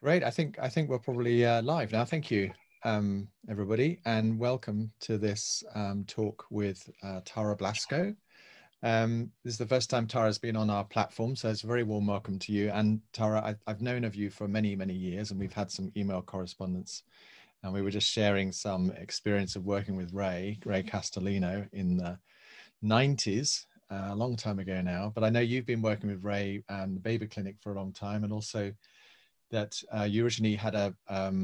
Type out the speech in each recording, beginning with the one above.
Great. I think we're probably live now. Thank you, everybody, and welcome to this talk with Tara Blasco. This is the first time Tara's been on our platform, so it's a very warm welcome to you. And Tara, I've known of you for many, many years, and we've had some email correspondence. And we were just sharing some experience of working with Ray Castellino in the 90s, a long time ago now. But I know you've been working with Ray and the Baby Clinic for a long time, and also that you originally had a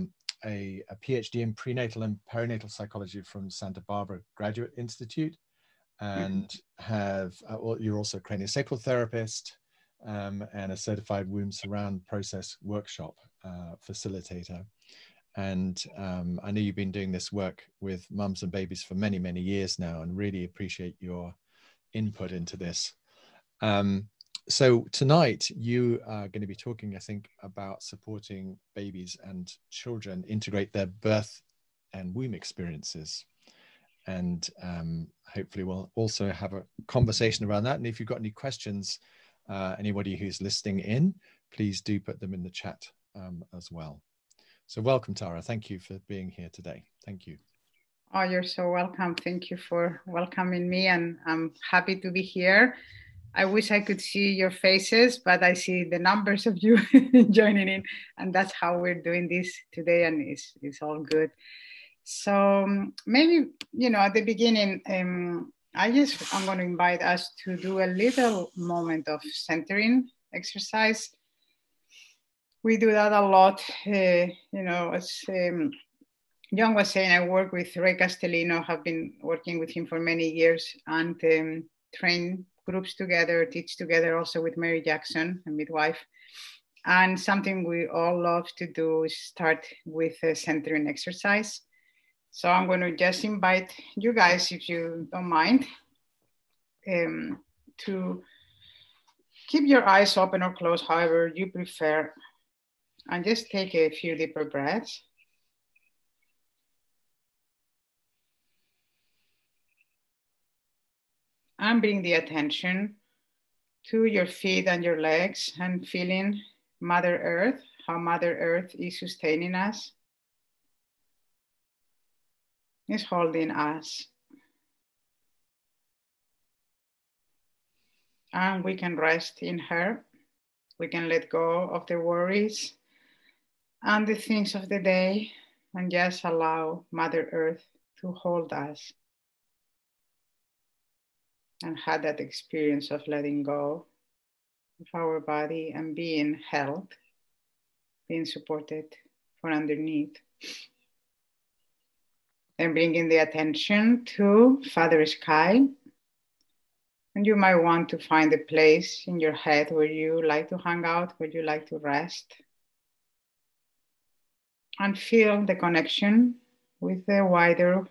PhD in prenatal and perinatal psychology from Santa Barbara Graduate Institute, and you're also a craniosacral therapist and a certified womb surround process workshop facilitator. And I know you've been doing this work with mums and babies for many, many years now, and really appreciate your input into this. So tonight you are going to be talking, I think, about supporting babies and children integrate their birth and womb experiences. And hopefully we'll also have a conversation around that. And if you've got any questions, anybody who's listening in, please do put them in the chat as well. So welcome, Tara. Thank you for being here today. Thank you. Oh, you're so welcome. Thank you for welcoming me, and I'm happy to be here. I wish I could see your faces, but I see the numbers of you joining in, and that's how we're doing this today, and it's all good. So maybe, at the beginning, I'm going to invite us to do a little moment of centering exercise. We do that a lot, as John was saying, I work with Ray Castellino, have been working with him for many years, and train groups together, teach together also with Mary Jackson, a midwife. And something we all love to do is start with a centering exercise. So I'm going to just invite you guys, if you don't mind, to keep your eyes open or closed, however you prefer, and just take a few deeper breaths. And bring the attention to your feet and your legs, and feeling Mother Earth, how Mother Earth is sustaining us, is holding us. And we can rest in her. We can let go of the worries and the things of the day, and just allow Mother Earth to hold us. And had that experience of letting go of our body and being held, being supported from underneath. And bringing the attention to Father Sky. And you might want to find a place in your head where you like to hang out, where you like to rest. And feel the connection with the wider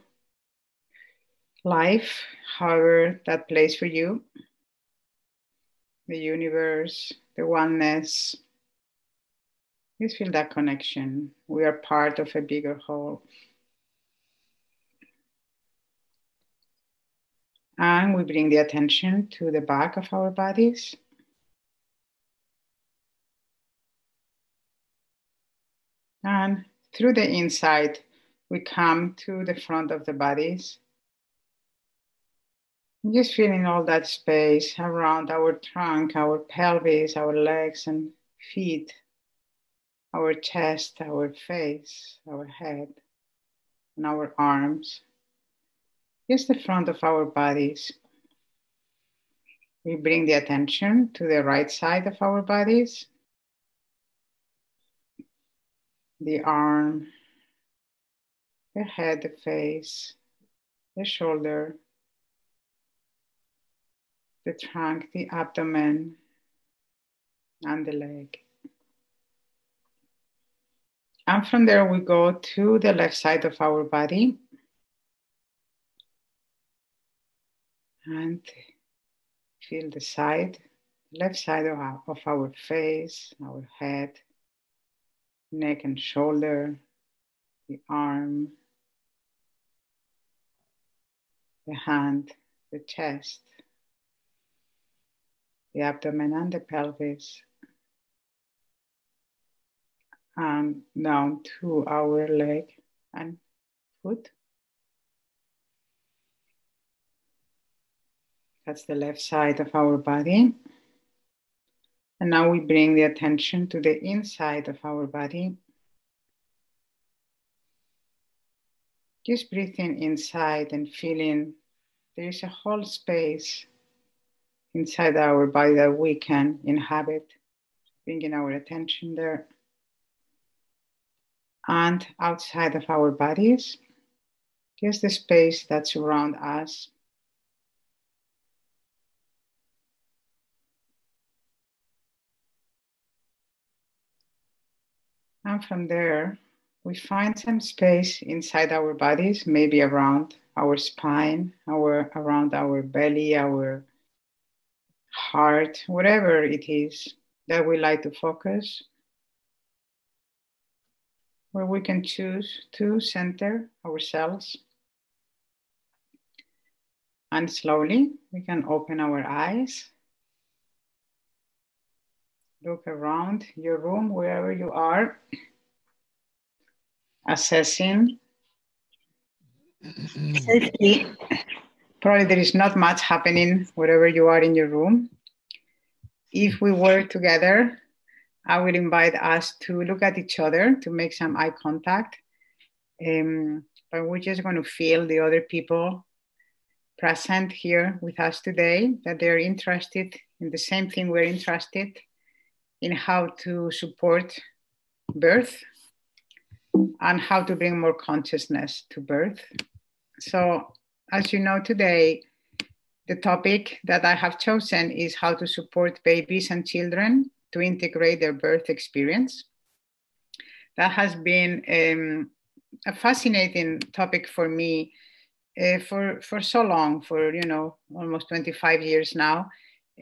life, however that plays for you. The universe, the oneness. Just feel that connection. We are part of a bigger whole. And we bring the attention to the back of our bodies. And through the inside, we come to the front of the bodies. Just feeling all that space around our trunk, our pelvis, our legs and feet, our chest, our face, our head, and our arms. Just the front of our bodies. We bring the attention to the right side of our bodies. The arm, the head, the face, the shoulder, the trunk, the abdomen, and the leg. And from there we go to the left side of our body. And feel the side, left side of our face, our head, neck and shoulder, the arm, the hand, the chest, the abdomen and the pelvis. and down to our leg and foot. That's the left side of our body. And now we bring the attention to the inside of our body. Just breathing inside and feeling there is a whole space inside our body that we can inhabit, bringing our attention there. And outside of our bodies, just the space that surrounds us. And from there, we find some space inside our bodies, maybe around our spine, around our belly, our heart, whatever it is that we like to focus, where we can choose to center ourselves. And slowly, we can open our eyes. Look around your room, wherever you are, assessing safety. Probably there is not much happening wherever you are in your room. If we were together, I would invite us to look at each other, to make some eye contact. But we're just going to feel the other people present here with us today, that they're interested in the same thing we're interested in, how to support birth and how to bring more consciousness to birth. So, as you know, today, the topic that I have chosen is how to support babies and children to integrate their birth experience. That has been a fascinating topic for me for so long, for almost 25 years now.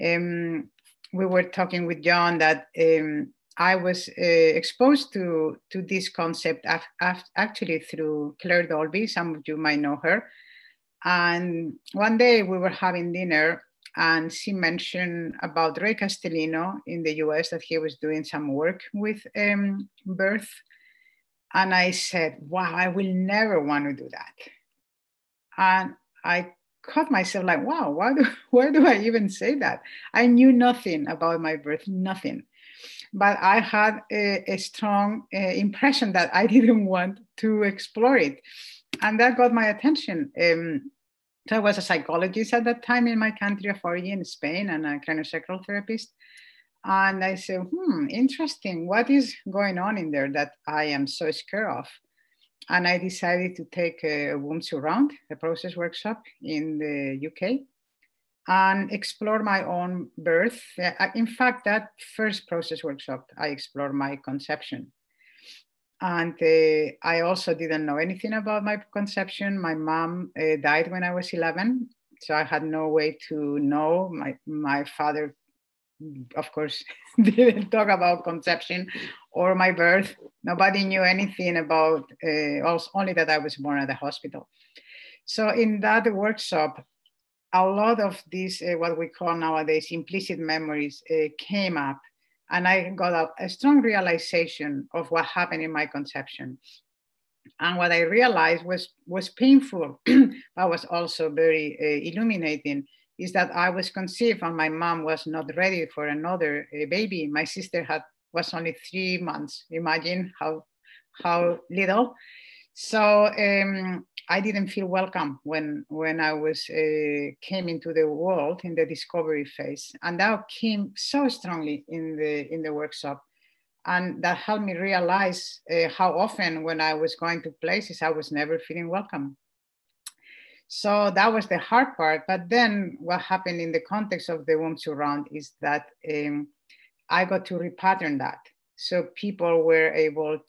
We were talking with John that I was exposed to this concept actually through Claire Dolby. Some of you might know her. And one day we were having dinner and she mentioned about Ray Castellino in the US, that he was doing some work with birth. And I said, wow, I will never want to do that. And I caught myself like, wow, why do I even say that? I knew nothing about my birth, nothing. But I had a strong impression that I didn't want to explore it. And that got my attention. So I was a psychologist at that time in my country of origin, Spain, and a craniosacral therapist. And I said, interesting. What is going on in there that I am so scared of? And I decided to take a womb surround, a process workshop in the UK, and explore my own birth. In fact, that first process workshop, I explored my conception. And I also didn't know anything about my conception. My mom died when I was 11, so I had no way to know. My father, of course, didn't talk about conception or my birth. Nobody knew anything about, only that I was born at the hospital. So in that workshop, a lot of these, what we call nowadays implicit memories, came up. And I got a strong realization of what happened in my conception. And what I realized was painful, but was also very illuminating, is that I was conceived and my mom was not ready for another baby. My sister was only 3 months. Imagine how little. So I didn't feel welcome when I came into the world in the discovery phase, and that came so strongly in the workshop, and that helped me realize how often when I was going to places I was never feeling welcome. So that was the hard part. But then what happened in the context of the womb surround is that I got to repattern that. So people were able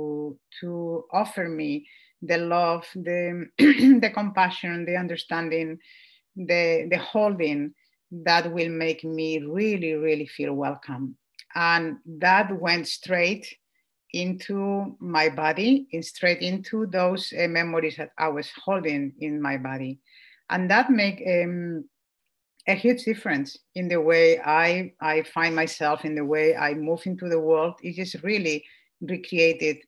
to offer me the love, the the compassion, the understanding, the holding that will make me really, really feel welcome. And that went straight into my body, straight into those memories that I was holding in my body. And that made a huge difference in the way I find myself, in the way I move into the world. It just really recreated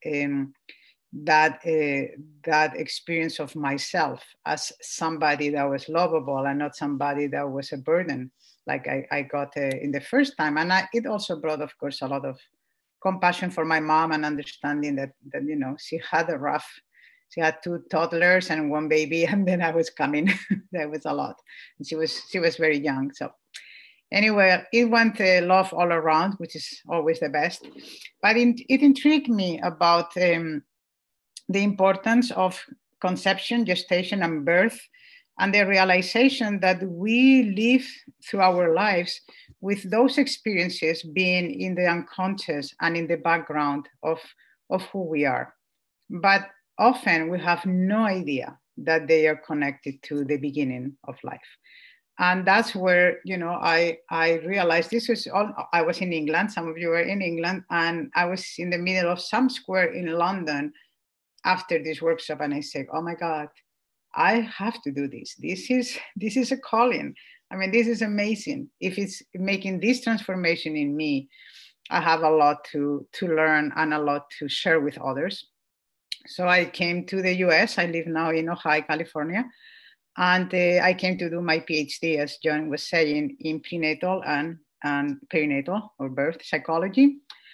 that experience of myself as somebody that was lovable and not somebody that was a burden, like I got in the first time. And it also brought, of course, a lot of compassion for my mom and understanding that she had a rough. She had 2 toddlers and 1 baby, and then I was coming. That was a lot. And she was very young. So anyway, it went love all around, which is always the best. But it intrigued me about the importance of conception, gestation, and birth, and the realization that we live through our lives with those experiences being in the unconscious and in the background of who we are. But often we have no idea that they are connected to the beginning of life. And that's where, I realized this was all. I was in England, some of you were in England, and I was in the middle of some square in London after this workshop, and I said, oh my God, I have to do this. This is a calling. I mean, this is amazing. If it's making this transformation in me, I have a lot to learn and a lot to share with others. So I came to the US. I live now in Ojai, California. And I came to do my PhD, as John was saying, in prenatal and perinatal or birth psychology.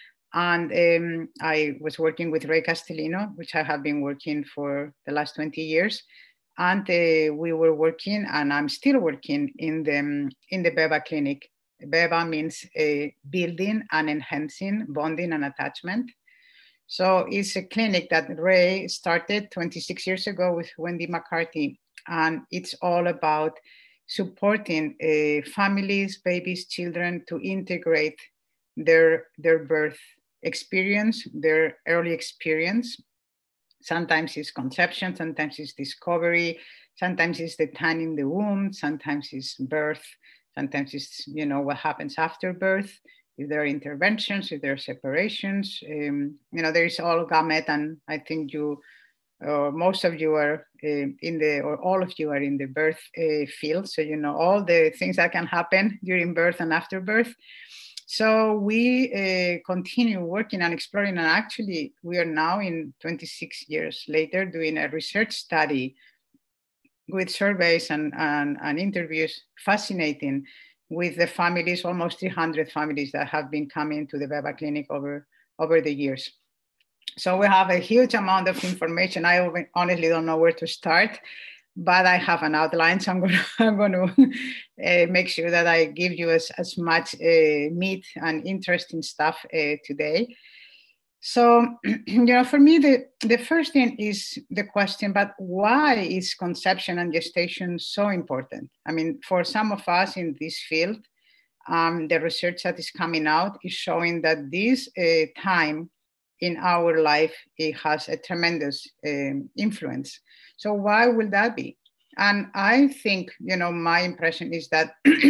And I was working with Ray Castellino, which I have been working for the last 20 years. And we were working, and I'm still working in the BEBA clinic. BEBA means building and enhancing bonding and attachment. So it's a clinic that Ray started 26 years ago with Wendy McCarthy. And it's all about supporting families, babies, children to integrate their birth experience, their early experience. Sometimes it's conception, sometimes it's discovery, sometimes it's the time in the womb, sometimes it's birth, sometimes it's, what happens after birth, if there are interventions, if there are separations, there is all gamut, and I think most of you are or all of you are in the birth field. So, all the things that can happen during birth and after birth. So we continue working and exploring. And actually, we are now in 26 years later doing a research study with surveys and interviews, fascinating, with the families, almost 300 families that have been coming to the BEBA clinic over the years. So we have a huge amount of information. I honestly don't know where to start, but I have an outline. So I'm going to make sure that I give you as much meat and interesting stuff today. So, for me, the first thing is the question, but why is conception and gestation so important? I mean, for some of us in this field, the research that is coming out is showing that this time in our life, it has a tremendous influence. So why will that be? And I think, my impression is that,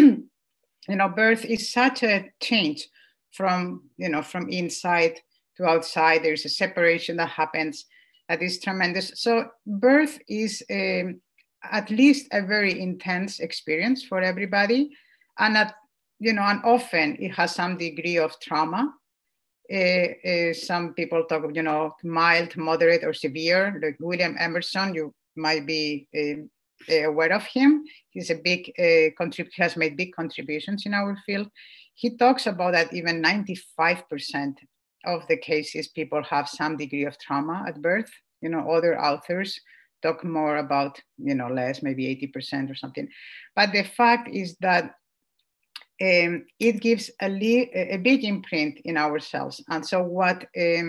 birth is such a change from inside to outside. There's a separation that happens that is tremendous. So birth is at least a very intense experience for everybody. And and often it has some degree of trauma. Some people talk of, mild, moderate, or severe. Like William Emerson, you might be aware of him. He's a big has made big contributions in our field. He talks about that even 95% of the cases, people have some degree of trauma at birth. Other authors talk more about, less, maybe 80% or something. But the fact is that it gives a big imprint in ourselves. And so what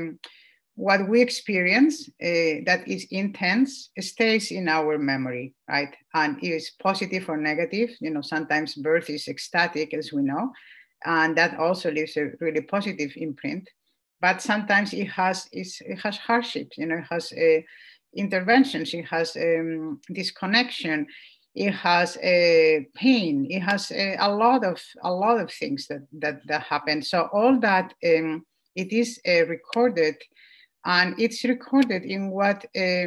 we experience that is intense stays in our memory, right? And it is positive or negative. Sometimes birth is ecstatic, as we know, and that also leaves a really positive imprint. But sometimes it has hardships. It has interventions. It has disconnection. It has pain. It has a lot of things that happen. So all that it is recorded, and it's recorded in what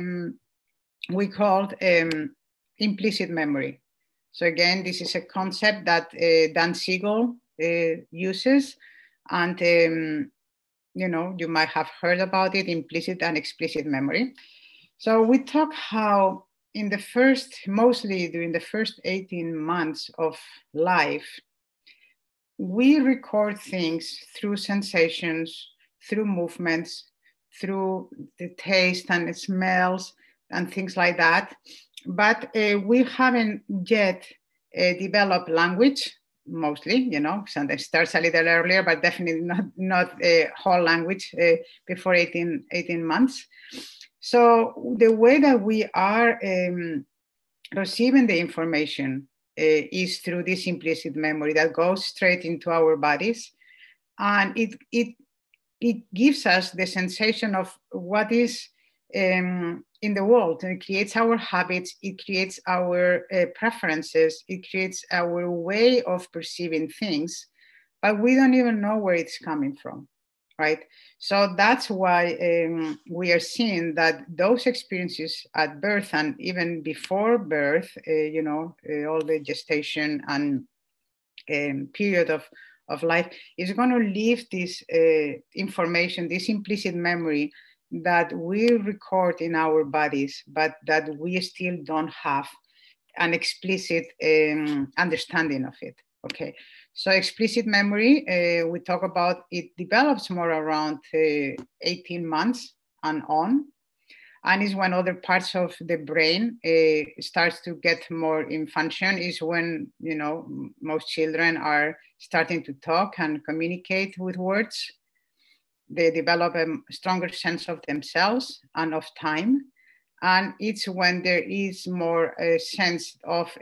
we called implicit memory. So again, this is a concept that Dan Siegel uses, and you might have heard about it, implicit and explicit memory. So we talk how mostly during the first 18 months of life, we record things through sensations, through movements, through the taste and smells and things like that. But we haven't yet developed language, mostly, sometimes starts a little earlier, but definitely not a whole language before 18 months. So the way that we are receiving the information is through this implicit memory that goes straight into our bodies. And it gives us the sensation of what is in the world. And it creates our habits, it creates our preferences, it creates our way of perceiving things, but we don't even know where it's coming from, right? So that's why we are seeing that those experiences at birth and even before birth, all the gestation and period of life is going to leave this information, this implicit memory that we record in our bodies, but that we still don't have an explicit understanding of it. Okay, so explicit memory, we talk about it develops more around 18 months and on, and is when other parts of the brain starts to get more in function, is when, most children are starting to talk and communicate with words. They develop a stronger sense of themselves and of time. And it's when there is more a sense of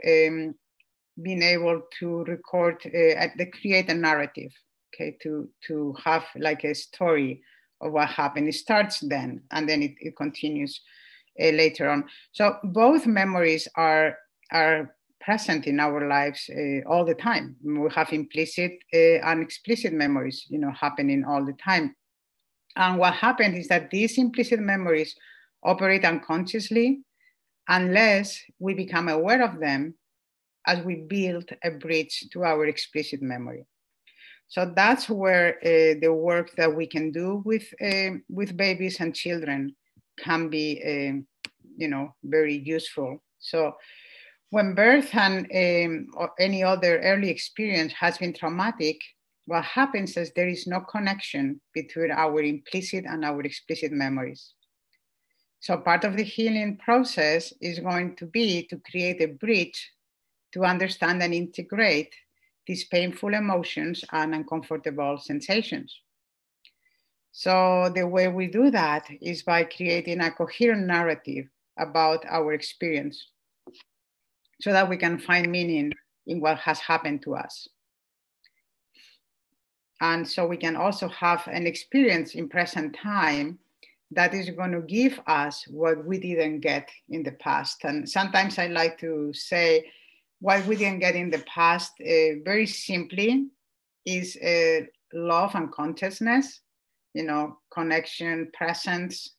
being able to record, create a narrative, okay, to have like a story of what happened. It starts then, and then it continues later on. So both memories are present in our lives all the time. We have implicit and explicit memories, happening all the time. And what happened is that these implicit memories operate unconsciously unless we become aware of them as we build a bridge to our explicit memory. So that's where the work that we can do with babies and children can be, very useful. So when birth and or any other early experience has been traumatic, what happens is there is no connection between our implicit and our explicit memories. So part of the healing process is going to be to create a bridge to understand and integrate these painful emotions and uncomfortable sensations. So the way we do that is by creating a coherent narrative about our experience so that we can find meaning in what has happened to us. And so we can also have an experience in present time that is going to give us what we didn't get in the past. And sometimes I like to say what we didn't get in the past, very simply, is love and consciousness, connection, presence.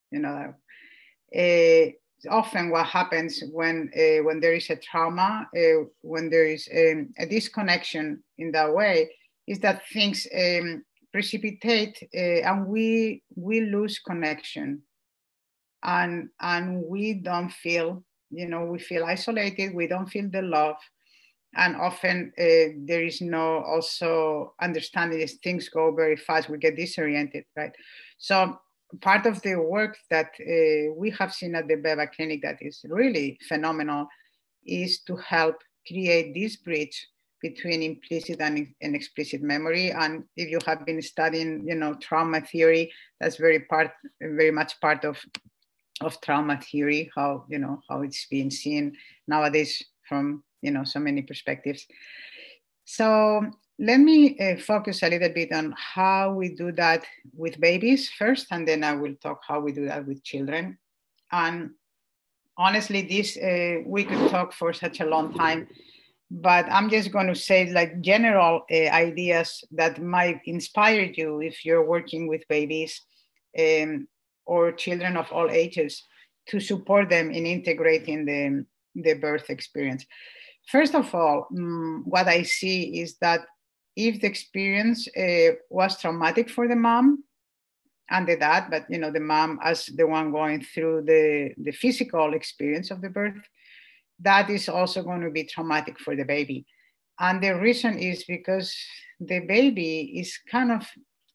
Often what happens when there is a trauma, when there is a disconnection in that way, is that things precipitate and we lose connection, and we don't feel, we feel isolated, we don't feel the love, and often there is no also understanding as things go very fast, we get disoriented, right? So part of the work that we have seen at the Beba Clinic that is really phenomenal is to help create this bridge between implicit and explicit memory. And if you have been studying, trauma theory, that's very much part of trauma theory, how it's being seen nowadays from, so many perspectives. So let me focus a little bit on how we do that with babies first, and then I will talk how we do that with children. And honestly, this we could talk for such a long time, but I'm just going to say like general ideas that might inspire you if you're working with babies or children of all ages, to support them in integrating the birth experience. First of all, what I see is that if the experience was traumatic for the mom, and the dad, but the mom as the one going through the physical experience of the birth, that is also going to be traumatic for the baby. And the reason is because the baby is kind of,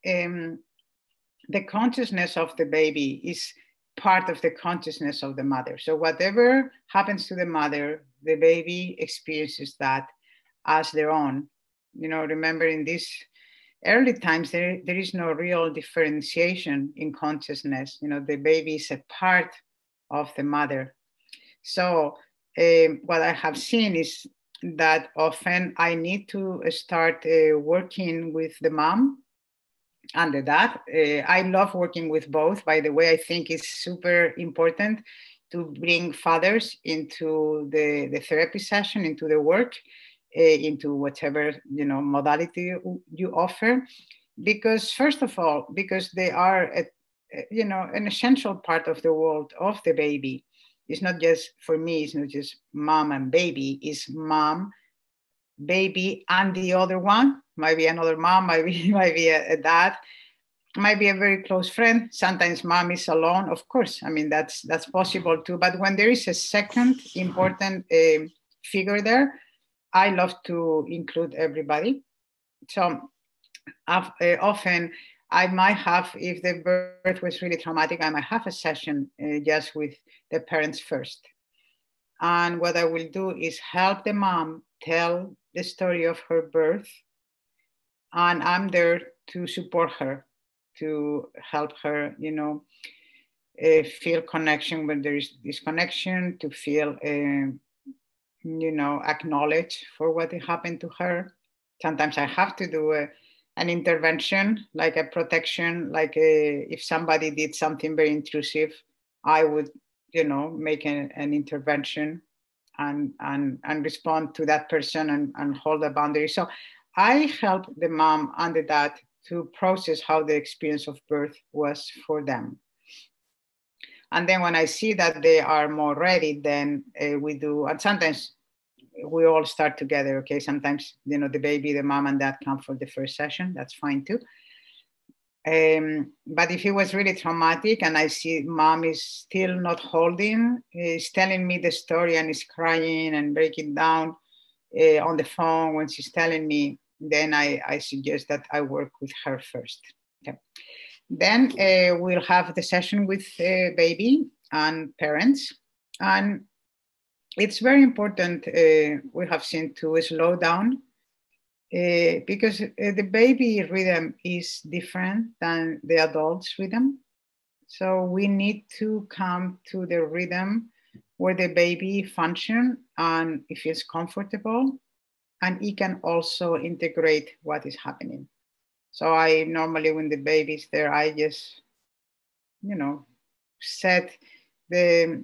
the consciousness of the baby is part of the consciousness of the mother. So whatever happens to the mother, the baby experiences that as their own. Remember, in these early times, there is no real differentiation in consciousness. The baby is a part of the mother. So what I have seen is that often I need to start working with the mom and the dad. I love working with both. By the way, I think it's super important to bring fathers into the therapy session, into the work, into whatever modality you offer, because first of all, because they are an essential part of the world of the baby. It's not just, for me, it's not just mom and baby, it's mom, baby, and the other one, might be another mom, might be a dad, might be a very close friend. Sometimes mom is alone, of course. I mean, that's possible too. But when there is a second important figure there, I love to include everybody. So often I might have, if the birth was really traumatic, I might have a session just with the parents first. And what I will do is help the mom tell the story of her birth. And I'm there to support her, to help her, feel connection when there is disconnection, to feel, acknowledged for what happened to her. Sometimes I have to do an intervention, like a protection, like if somebody did something very intrusive, I would, make an intervention and respond to that person and hold a boundary. So I help the mom and the dad to process how the experience of birth was for them. And then when I see that they are more ready, then we do, and sometimes we all start together, okay? Sometimes, the baby, the mom and dad come for the first session, that's fine too. But if it was really traumatic and I see mom is still not holding, is telling me the story and is crying and breaking down on the phone when she's telling me, then I suggest that I work with her first. Okay. Then we'll have the session with baby and parents. And it's very important, we have seen, to slow down because the baby rhythm is different than the adult's rhythm. So we need to come to the rhythm where the baby functions and it feels comfortable, and it can also integrate what is happening. So I normally, when the baby's there, I just, set the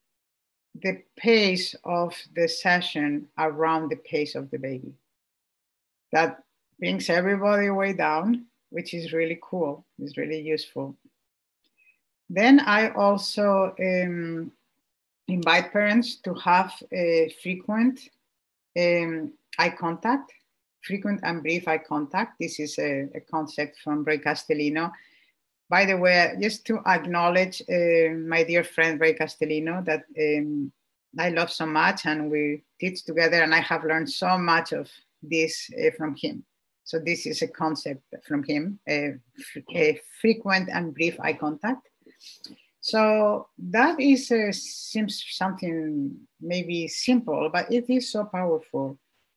pace of the session around the pace of the baby. That brings everybody way down, which is really cool. It's really useful. Then I also invite parents to have a frequent eye contact, frequent and brief eye contact. This is a concept from Ray Castellino. By the way, just to acknowledge my dear friend Ray Castellino, that I love so much, and we teach together, and I have learned so much of this from him. So this is a concept from him, a frequent and brief eye contact. So that seems something maybe simple, but it is so powerful.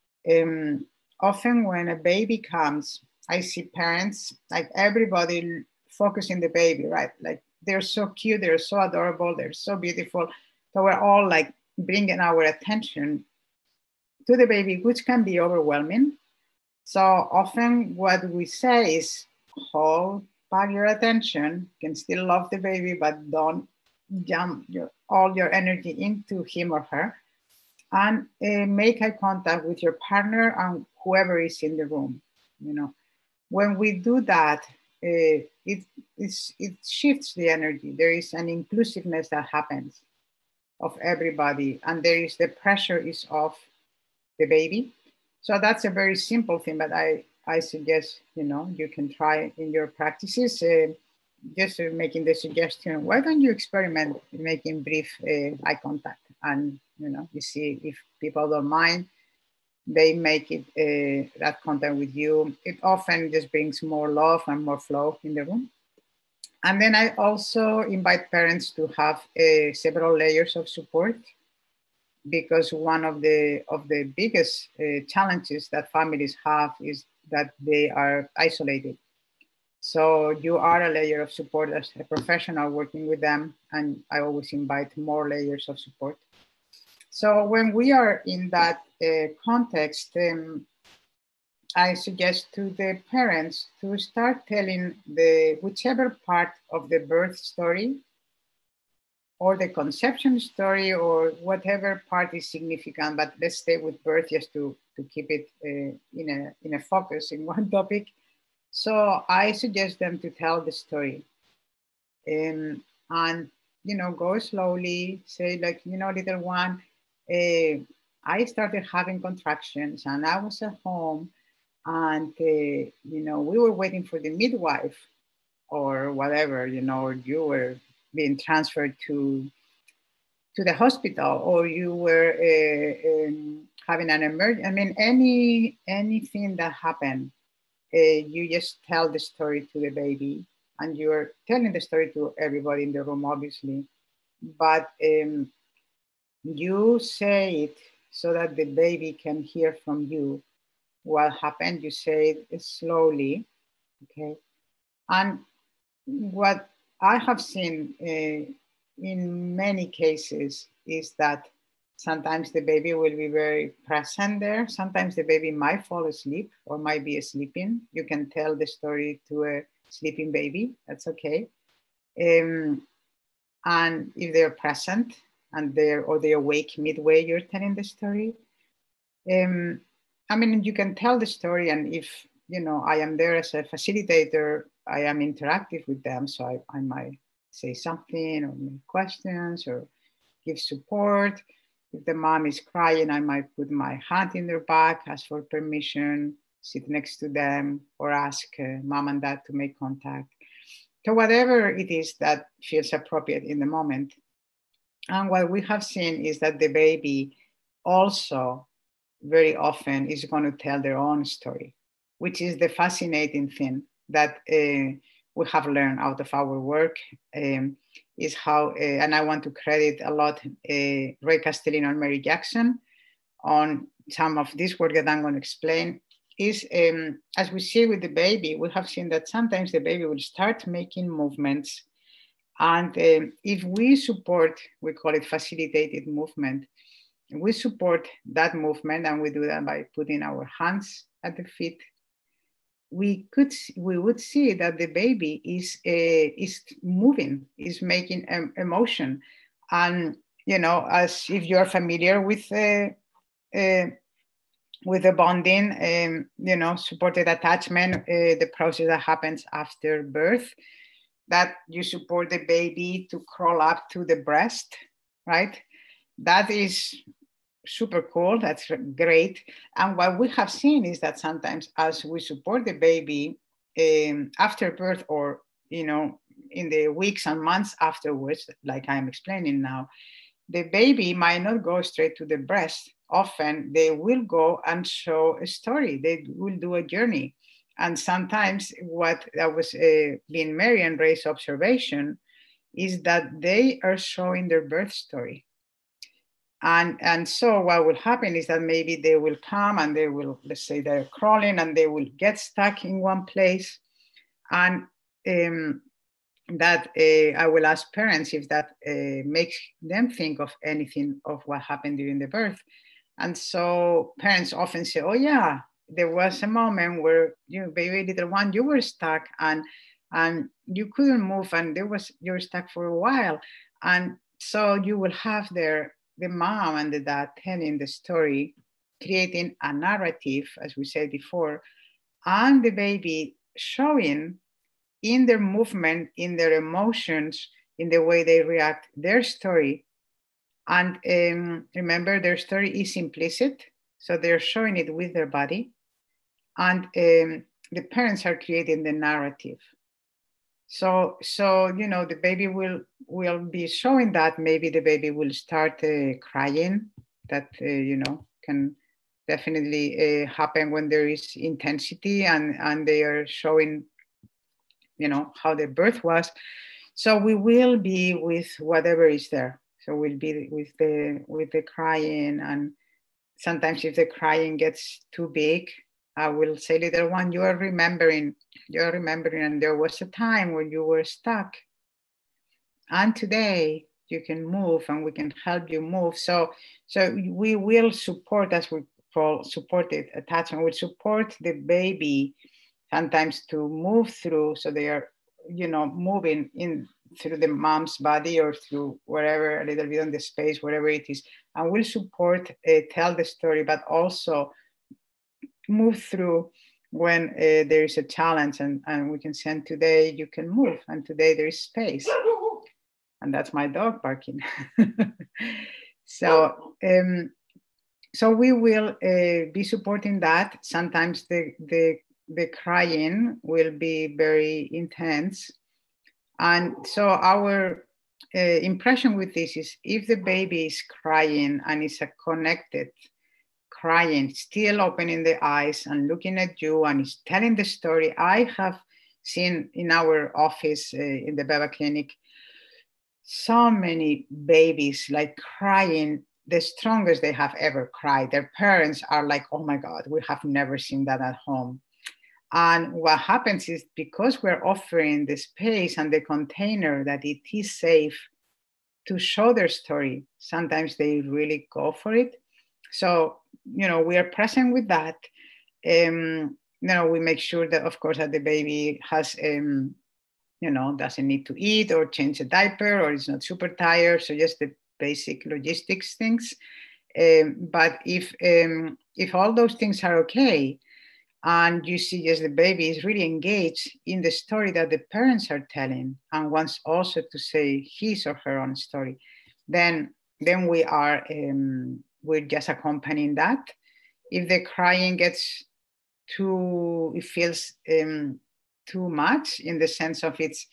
Often when a baby comes, I see parents, like everybody focusing the baby, right? Like they're so cute, they're so adorable, they're so beautiful. So we're all like bringing our attention to the baby, which can be overwhelming. So often what we say is, hold back your attention, you can still love the baby, but don't jump all your energy into him or her, and make eye contact with your partner and whoever is in the room. When we do that, it shifts the energy. There is an inclusiveness that happens of everybody, and there is, the pressure is off the baby. So that's a very simple thing, but I suggest, you can try in your practices. just making the suggestion, why don't you experiment making brief eye contact? And, you see if people don't mind, they make it that contact with you. It often just brings more love and more flow in the room. And then I also invite parents to have several layers of support, because one of the biggest challenges that families have is that they are isolated. So you are a layer of support as a professional working with them, and I always invite more layers of support. So when we are in that context, I suggest to the parents to start telling whichever part of the birth story or the conception story or whatever part is significant, but let's stay with birth just to keep it in a focus in one topic. So I suggest them to tell the story and go slowly, say like, little one, I started having contractions and I was at home and, we were waiting for the midwife or whatever, or you were being transferred to the hospital, or you were having an emergency. I mean, anything that happened, you just tell the story to the baby, and you're telling the story to everybody in the room, obviously, but you say it so that the baby can hear from you what happened. You say it slowly, okay? And what I have seen in many cases is that sometimes the baby will be very present there. Sometimes the baby might fall asleep or might be sleeping. You can tell the story to a sleeping baby, that's okay. And if they're present and they're awake midway, you're telling the story. I mean, you can tell the story, and if, I am there as a facilitator, I am interactive with them. So I might say something or make questions or give support. If the mom is crying, I might put my hand in their back, ask for permission, sit next to them, or ask mom and dad to make contact. So whatever it is that feels appropriate in the moment. And what we have seen is that the baby also very often is going to tell their own story, which is the fascinating thing that we have learned out of our work, is how, and I want to credit a lot Ray Castellino and Mary Jackson on some of this work that I'm going to explain, is as we see with the baby, we have seen that sometimes the baby will start making movements. And if we support, we call it facilitated movement, we support that movement, and we do that by putting our hands at the feet. We would see that the baby is moving, is making emotion, and as if you are familiar with the bonding, supported attachment, the process that happens after birth, that you support the baby to crawl up to the breast, right? That is super cool. That's great. And what we have seen is that sometimes as we support the baby after birth, or, in the weeks and months afterwards, like I'm explaining now, the baby might not go straight to the breast. Often they will go and show a story. They will do a journey. And sometimes what that was being Mary and Ray's observation is that they are showing their birth story. And so what will happen is that maybe they will come and they will, let's say they're crawling and they will get stuck in one place. And that I will ask parents if that makes them think of anything of what happened during the birth. And so parents often say, oh yeah, there was a moment where, baby little one, you were stuck and you couldn't move, and you were stuck for a while. And so you will have the mom and the dad telling the story, creating a narrative, as we said before, and the baby showing in their movement, in their emotions, in the way they react, their story. And remember, their story is implicit, so they're showing it with their body. And the parents are creating the narrative. So the baby will be showing that. Maybe the baby will start crying. That can definitely happen when there is intensity, and they are showing how the birth was. So we will be with whatever is there. So we'll be with the crying, and sometimes if the crying gets too big, I will say, little one, you're remembering, and there was a time when you were stuck. And today you can move, and we can help you move. So we will support, as we call supported attachment, we support the baby sometimes to move through, so they are, moving in through the mom's body or through wherever, a little bit on the space, wherever it is. And we'll support, tell the story, but also move through when there is a challenge, and we can send, today you can move, and today there is space. And that's my dog barking. So we will be supporting that. Sometimes the crying will be very intense. And so our impression with this is, if the baby is crying and is a connected crying, still opening the eyes and looking at you and is telling the story. I have seen in our office in the Beba Clinic so many babies like crying the strongest they have ever cried. Their parents are like, oh my God, we have never seen that at home. And what happens is, because we're offering the space and the container that it is safe to show their story, sometimes they really go for it. So, we are present with that. We make sure that, of course, that the baby has, doesn't need to eat or change a diaper, or is not super tired. So just the basic logistics things. But if all those things are okay, and you see, yes, the baby is really engaged in the story that the parents are telling, and wants also to say his or her own story, then we are we're just accompanying that. If the crying gets it feels too much, in the sense of it's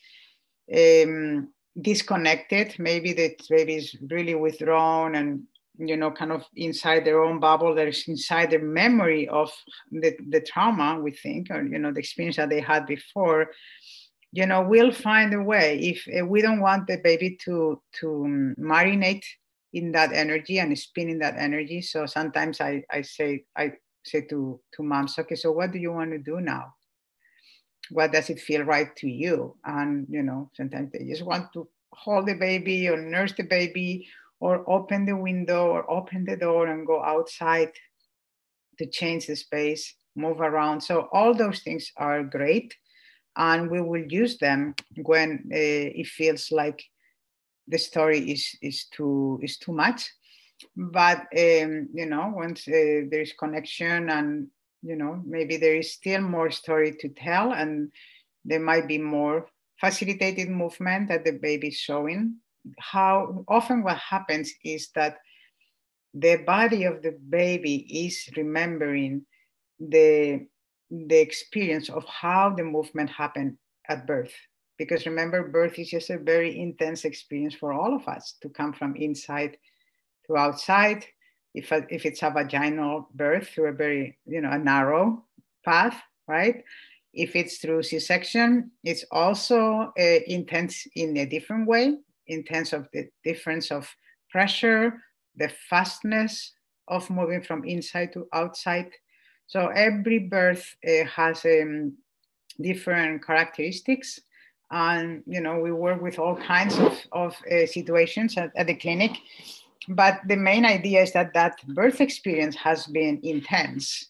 disconnected, maybe the baby is really withdrawn and kind of inside their own bubble, that is inside the memory of the trauma, we think, or the experience that they had before, we'll find a way. If we don't want the baby to marinate in that energy and spin in that energy, so sometimes I say to moms, okay, so what do you want to do now? What does it feel right to you? And sometimes they just want to hold the baby or nurse the baby, or open the window or open the door and go outside to change the space, move around. So all those things are great, and we will use them when it feels like the story is too much. But once there is connection, and maybe there is still more story to tell, and there might be more facilitated movement that the baby is showing. How often what happens is that the body of the baby is remembering the experience of how the movement happened at birth. Because remember, birth is just a very intense experience for all of us, to come from inside to outside. If it's a vaginal birth, through a very a narrow path, right? If it's through C-section, it's also intense in a different way, in terms of the difference of pressure, the fastness of moving from inside to outside. So every birth has different characteristics. And we work with all kinds of situations at the clinic. But the main idea is that birth experience has been intense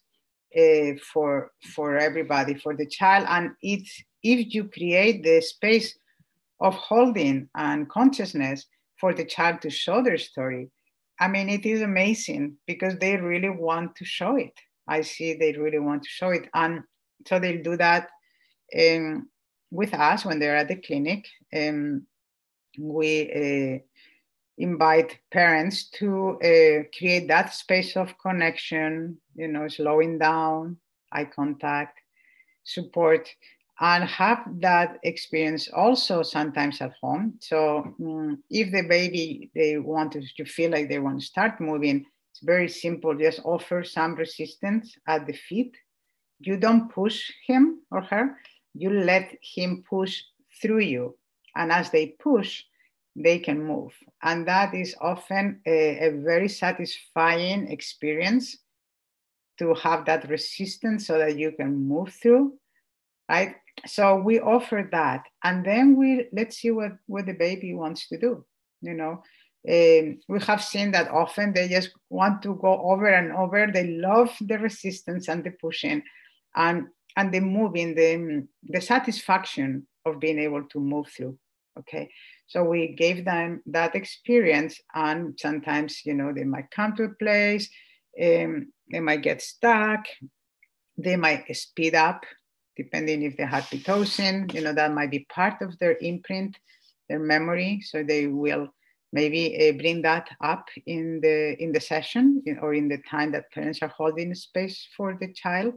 for everybody, for the child. And if you create the space of holding and consciousness for the child to show their story, I mean, it is amazing, because they really want to show it. I see they really want to show it. And so they'll do that with us when they're at the clinic. We invite parents to create that space of connection, slowing down, eye contact, support. and have that experience also sometimes at home. So if the baby, they want to feel like they want to start moving, it's very simple. Just offer some resistance at the feet. You don't push him or her. You let him push through you. And as they push, they can move. And that is often a very satisfying experience, to have that resistance so that you can move through, right? So we offer that, and then let's see what the baby wants to do. You know, we have seen that often they just want to go over and over. They love the resistance and the pushing, and the moving, the satisfaction of being able to move through. Okay, so we gave them that experience, and sometimes, you know, they might come to a place, they might get stuck, they might speed up, depending if they had Pitocin. You know, that might be part of their imprint, their memory. So they will maybe bring that up in the session, or in the time that parents are holding space for the child.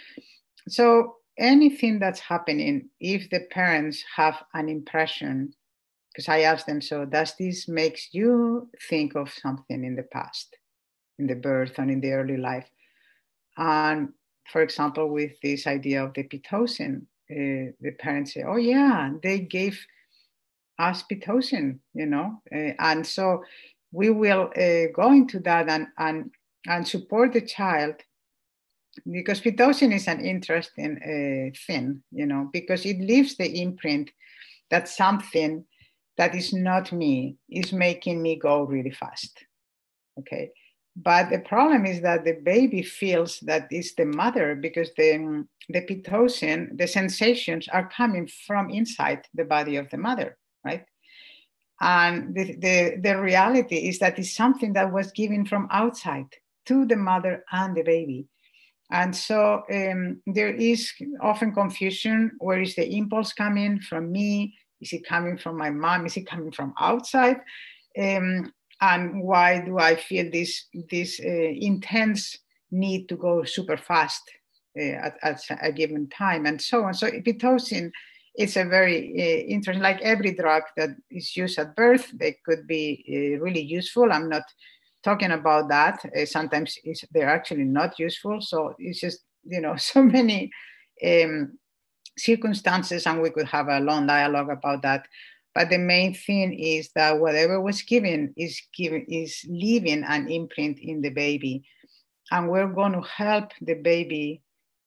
So anything that's happening, if the parents have an impression, because I asked them, so does this makes you think of something in the past, in the birth and in the early life? And for example, with this idea of the Pitocin, the parents say, oh yeah, they gave us Pitocin, you know. And so we will go into that and support the child, because Pitocin is an interesting thing, you know, because it leaves the imprint that something that is not me is making me go really fast. Okay. But the problem is that the baby feels that it's the mother, because the Pitocin, the sensations are coming from inside the body of the mother, right? And the reality is that it's something that was given from outside to the mother and the baby. And so there is often confusion. Where is the impulse coming from me? Is it coming from my mom? Is it coming from outside? And why do I feel this intense need to go super fast at a given time, and so on? So Pitocin is a very interesting, like every drug that is used at birth, they could be really useful. I'm not talking about that. Sometimes they're actually not useful. So it's just, you know, so many circumstances, and we could have a long dialogue about that. But the main thing is that whatever was given is leaving an imprint in the baby. And we're going to help the baby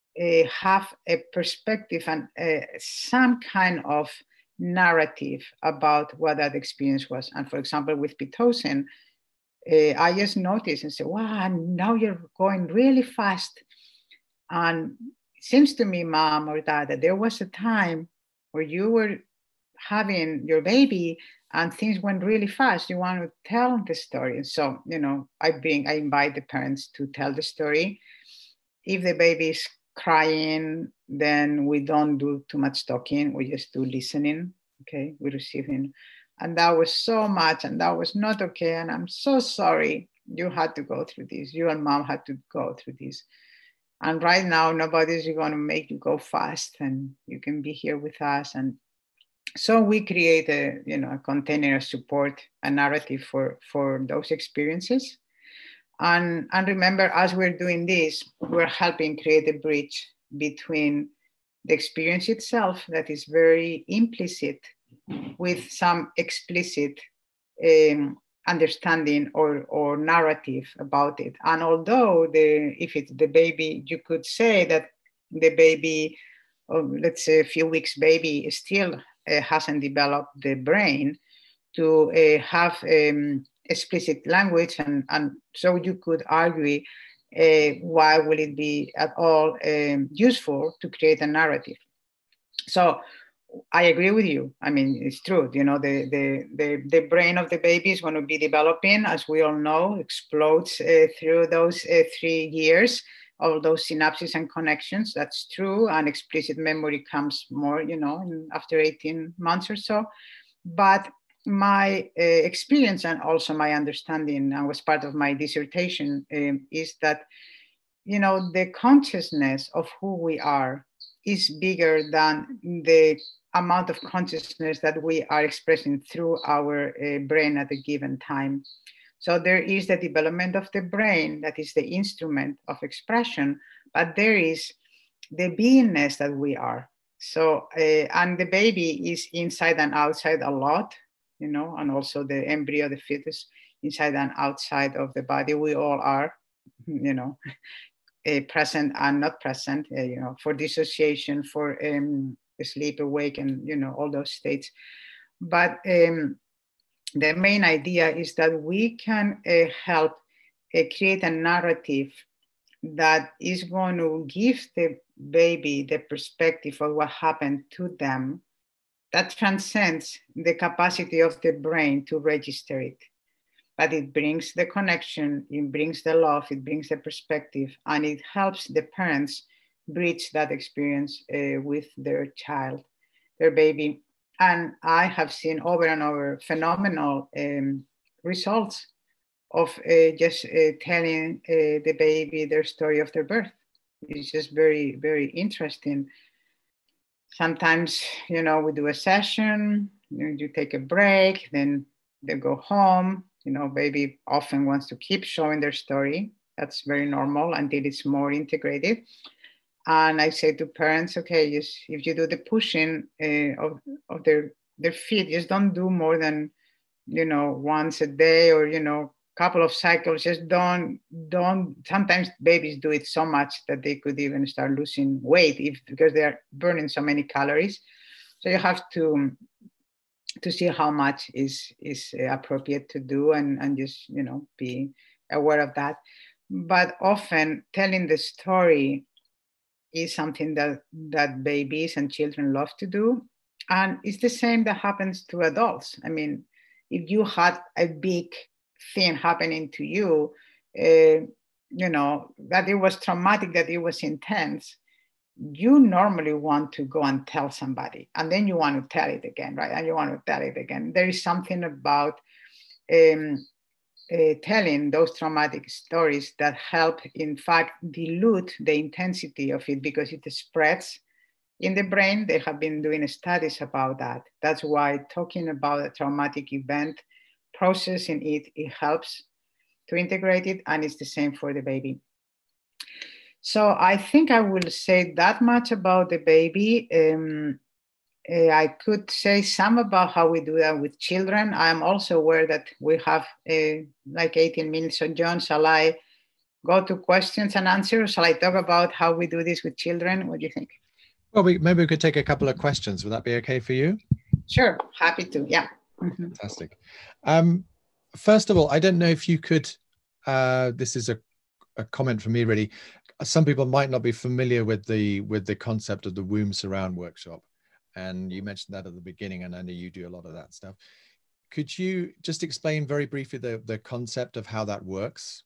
have a perspective and some kind of narrative about what that experience was. And for example, with Pitocin, I just noticed and said, wow, now you're going really fast. And it seems to me, mom or dad, that there was a time where you were having your baby and things went really fast. You want to tell the story. And so, you know, I invite the parents to tell the story. If the baby is crying, then we don't do too much talking. We just do listening. Okay, we receiving. And that was so much, and that was not okay. And I'm so sorry you had to go through this. You and mom had to go through this. And right now, nobody's going to make you go fast, and you can be here with us. And so we create a container of support, a narrative for those experiences. And remember, as we're doing this, we're helping create a bridge between the experience itself that is very implicit with some explicit understanding or narrative about it. And although if it's the baby, you could say that the baby, let's say a few weeks baby, still hasn't developed the brain to have explicit language, and so you could argue why will it be at all useful to create a narrative. So I agree with you. I mean, it's true. You know, the brain of the baby is going to be developing, as we all know, explodes through those 3 years, all those synapses and connections. That's true. And explicit memory comes more, you know, after 18 months or so. But my experience and also my understanding, and was part of my dissertation, is that, you know, the consciousness of who we are is bigger than the amount of consciousness that we are expressing through our brain at a given time. So there is the development of the brain that is the instrument of expression, but there is the beingness that we are. So, and the baby is inside and outside a lot, you know, and also the embryo, the fetus, inside and outside of the body. We all are, you know, present and not present, you know, for dissociation, for sleep, awake, and, you know, all those states. But the main idea is that we can help create a narrative that is going to give the baby the perspective of what happened to them that transcends the capacity of the brain to register it. But it brings the connection, it brings the love, it brings the perspective, and it helps the parents bridge that experience with their child, their baby. And I have seen over and over phenomenal results of just telling the baby their story of their birth. It's just very, very interesting. Sometimes, you know, we do a session, you take a break, then they go home. You know, baby often wants to keep showing their story. That's very normal until it's more integrated. And I say to parents, okay, just, if you do the pushing of their feet, just don't do more than, you know, once a day, or, you know, couple of cycles. Just don't, sometimes babies do it so much that they could even start losing weight because they are burning so many calories. So you have to see how much is appropriate to do, and just, you know, be aware of that. But often telling the story is something that babies and children love to do. And it's the same that happens to adults. I mean, if you had a big thing happening to you, you know, that it was traumatic, that it was intense, you normally want to go and tell somebody, and then you want to tell it again, right? And you want to tell it again. There is something about telling those traumatic stories that help, in fact, dilute the intensity of it, because it spreads in the brain. They have been doing studies about that. That's why talking about a traumatic event, processing it helps to integrate it, and it's the same for the baby. So I think I will say that much about the baby. I could say some about how we do that with children. I'm also aware that we have like 18 minutes. So John, shall I go to questions and answers? Shall I talk about how we do this with children? What do you think? Well, maybe we could take a couple of questions. Would that be okay for you? Sure, happy to, yeah. Fantastic. First of all, I don't know if you could, this is a comment from me really. Some people might not be familiar with the concept of the Womb Surround workshop. And you mentioned that at the beginning, and I know you do a lot of that stuff. Could you just explain very briefly the concept of how that works?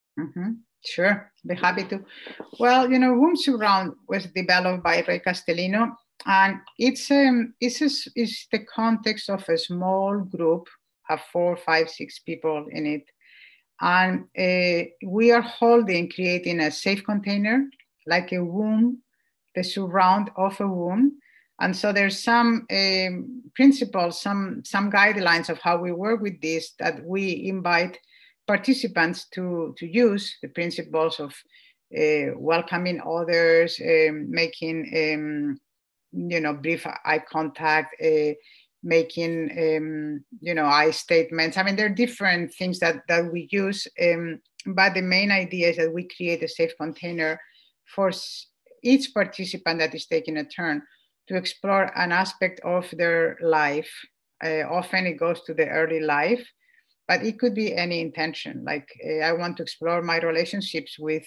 Sure, be happy to. Well, you know, Womb Surround was developed by Ray Castellino, and it's the context of a small group, have 4, 5, 6 people in it. And we are creating a safe container, like a womb, the surround of a womb. And so there's some principles, some guidelines of how we work with this, that we invite participants to use, the principles of welcoming others, making, you know, brief eye contact, making, you know, I statements. I mean, there are different things that we use, but the main idea is that we create a safe container for each participant that is taking a turn to explore an aspect of their life. Often it goes to the early life, but it could be any intention. Like I want to explore my relationships with,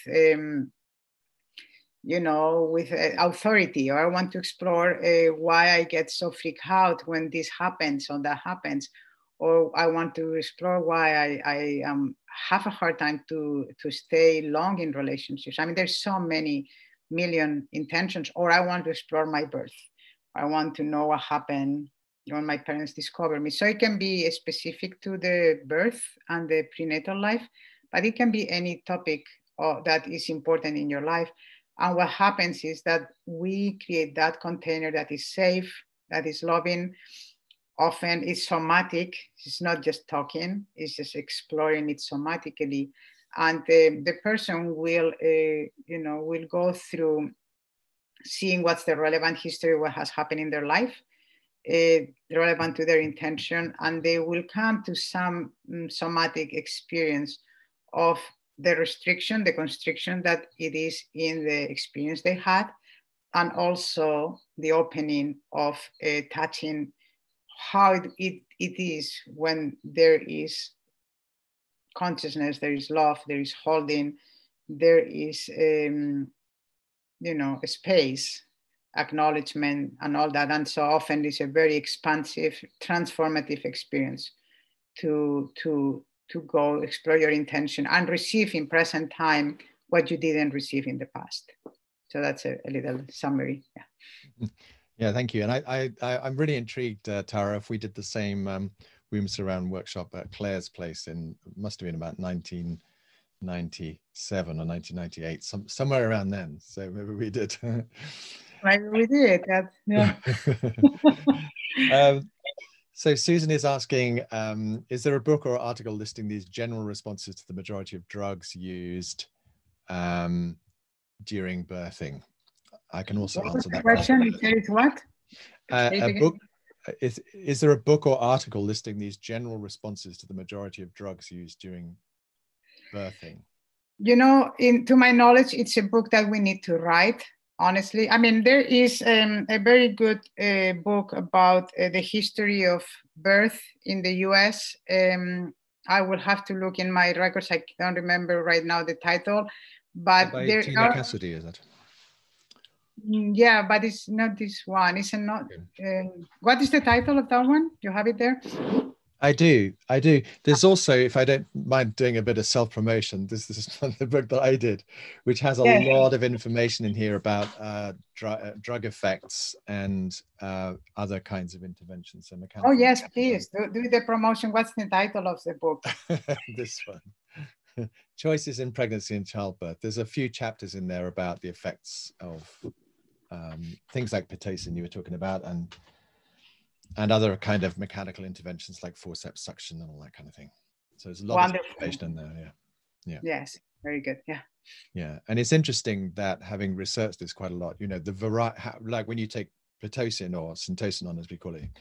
you know, with authority, or I want to explore why I get so freaked out when this happens or that happens, or I want to explore why I have a hard time to stay long in relationships. I mean, there's so many million intentions. Or I want to explore my birth. I want to know what happened when my parents discovered me. So it can be specific to the birth and the prenatal life, but it can be any topic that is important in your life. And what happens is that we create that container that is safe, that is loving. Often it's somatic. It's not just talking, it's just exploring it somatically. And the person will, will go through seeing what's the relevant history, what has happened in their life, relevant to their intention, and they will come to some somatic experience of the restriction, the constriction that it is in the experience they had, and also the opening of touching how it is when there is consciousness, there is love, there is holding, there is space, acknowledgement, and all that. And so often it's a very expansive, transformative experience to go explore your intention and receive in present time what you didn't receive in the past. So that's a little summary. Yeah. Yeah, thank you. And I'm really intrigued, Tara, if we did the same Womb Surround workshop at Claire's place must have been about 1997 or 1998, somewhere around then. So maybe we did. Maybe we did that. Yeah. So Susan is asking, is there a book or article listing these general responses to the majority of drugs used during birthing? I can also answer that question. Is what? A book. Is there a book or article listing these general responses to the majority of drugs used during birthing? To my knowledge, it's a book that we need to write. Honestly, I mean, there is a very good book about the history of birth in the US. I will have to look in my records. I don't remember right now the title, but by there Tina Cassidy, is it? Yeah, but it's not this one. It's not. What is the title of that one? You have it there? I do. There's also, if I don't mind doing a bit of self-promotion, this is the book that I did, which has a lot of information in here about drug effects and other kinds of interventions. So oh yes, please do the promotion. What's the title of the book? This one. Choices in Pregnancy and Childbirth. There's a few chapters in there about the effects of things like Pitocin you were talking about, and other kind of mechanical interventions like forceps suction and all that kind of thing. So there's a lot of information in there. Yeah. Yes, very good. Yeah. And it's interesting that, having researched this quite a lot, the variety, like when you take Pitocin or Syntocinon as we call it,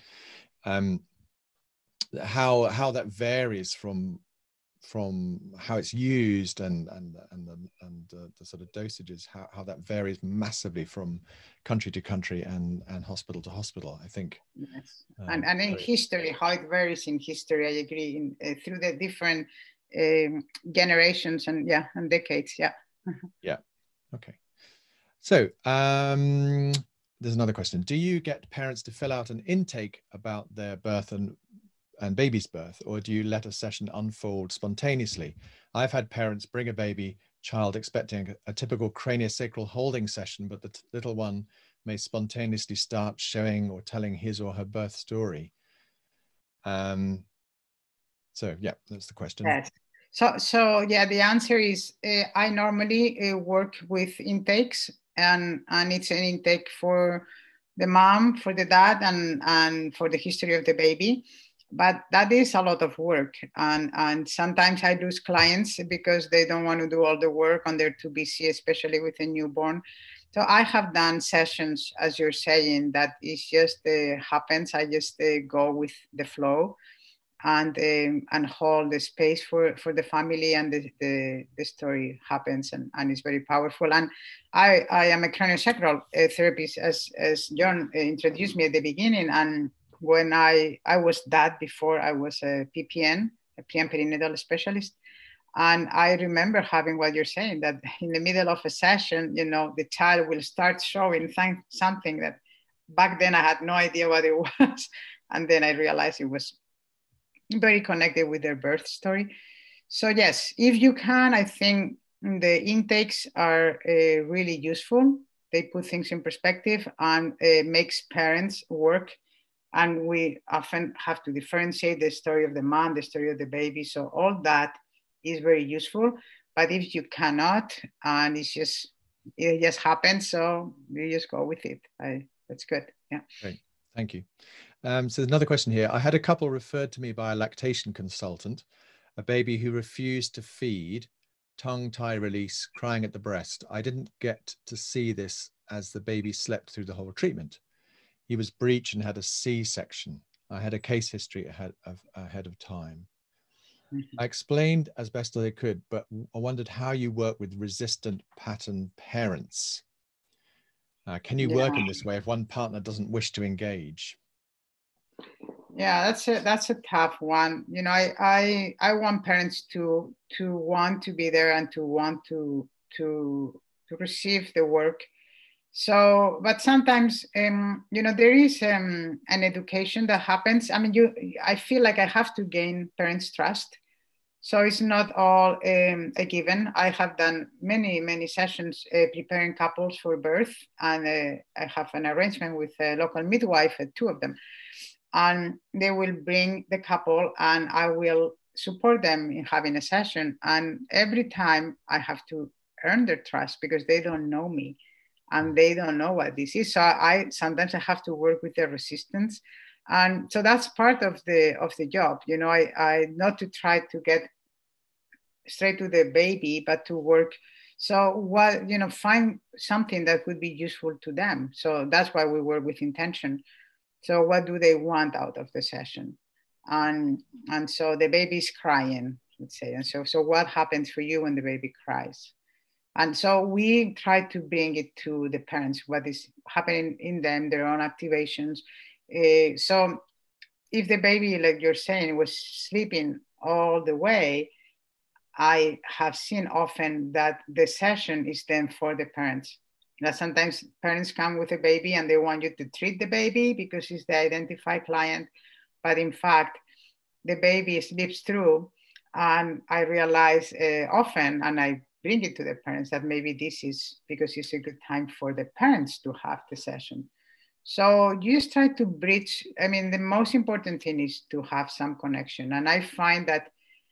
how that varies from how it's used and the sort of dosages, how that varies massively from country to country and hospital to hospital, I think. Yes. And in history, how it varies in history, I agree, through the different generations and decades. Yeah. Okay. So there's another question. Do you get parents to fill out an intake about their birth and baby's birth, or do you let a session unfold spontaneously? I've had parents bring a child expecting a typical craniosacral holding session, but the little one may spontaneously start showing or telling his or her birth story. So yeah, that's the question. Yes. So yeah, the answer is I normally work with intakes, and it's an intake for the mom, for the dad, and for the history of the baby. But that is a lot of work, and sometimes I lose clients because they don't want to do all the work and they're too busy, especially with a newborn. So I have done sessions, as you're saying, that it just happens. I just go with the flow and hold the space for the family, and the story happens, and it's very powerful. And I am a craniosacral therapist, as John introduced me at the beginning, and when I was that before I was a PPN, a perinatal specialist. And I remember having what you're saying, that in the middle of a session, the child will start showing something that back then I had no idea what it was. And then I realized it was very connected with their birth story. So yes, if you can, I think the intakes are really useful. They put things in perspective and makes parents work. And we often have to differentiate the story of the mom, the story of the baby. So all that is very useful. But if you cannot, and it's just it just happens. So you just go with it. That's good. Yeah. Great. Thank you. So there's another question here. I had a couple referred to me by a lactation consultant, a baby who refused to feed, tongue tie release, crying at the breast. I didn't get to see this as the baby slept through the whole treatment. He was breech and had a C-section. I had a case history ahead of time. Mm-hmm. I explained as best as I could, but I wondered how you work with resistant pattern parents. Can you work in this way if one partner doesn't wish to engage? Yeah, that's a tough one. You know, I want parents to want to be there and to want to receive the work. So, but sometimes, you know, there is an education that happens. I mean, I feel like I have to gain parents' trust. So it's not all a given. I have done many sessions preparing couples for birth, and I have an arrangement with a local midwife, two of them, and they will bring the couple, and I will support them in having a session. And every time I have to earn their trust because they don't know me and they don't know what this is. So I sometimes I have to work with their resistance. And so that's part of the job. You know, I not to try to get straight to the baby, but to work. So what, you know, find something that would be useful to them. So that's why we work with intention. So what do they want out of the session? And so the baby's crying, let's say. And so what happens for you when the baby cries? And so we try to bring it to the parents, what is happening in them, their own activations. So if the baby, like you're saying, was sleeping all the way, I have seen often that the session is then for the parents. That sometimes parents come with a baby and they want you to treat the baby because it's the identified client. But in fact, the baby sleeps through. And I realize often, and I bring it to the parents, that maybe this is because it's a good time for the parents to have the session. So you just try to bridge. I mean, the most important thing is to have some connection. And I find that